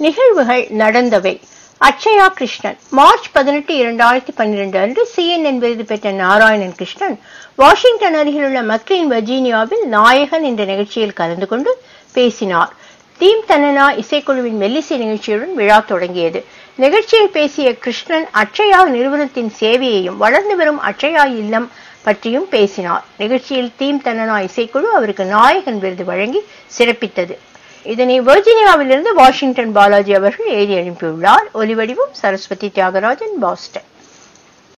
நிகழ்வுகள் நடந்தவை. அட்சயா கிருஷ்ணன் மார்ச் 18, 2012 அன்று CNN விருது பெற்ற நாராயணன் கிருஷ்ணன் வாஷிங்டன் அருகிலுள்ள மக்லீன் வர்ஜீனியாவில் நாயகன் என்ற நிகழ்ச்சியில் கலந்து கொண்டு பேசினார். தீம் தன்னனா இசைக்குழுவின் மெல்லிசை நிகழ்ச்சியுடன் விழா தொடங்கியது. நிகழ்ச்சியில் பேசிய கிருஷ்ணன் அட்சயா நிறுவனத்தின் சேவையையும் வளர்ந்து வரும் அட்சயா இல்லம் பற்றியும் பேசினார். நிகழ்ச்சியில் தீம் தன்னனா இசைக்குழு அவருக்கு நாயகன் விருது வழங்கி சிறப்பித்தது. இதனை வர்ஜீனியாவிலிருந்து வாஷிங்டன் பாலாஜி அவர்கள் எழுதி அனுப்பியுள்ளார். ஒலிவடிவம் சரஸ்வதி தியாகராஜன், பாஸ்டன்.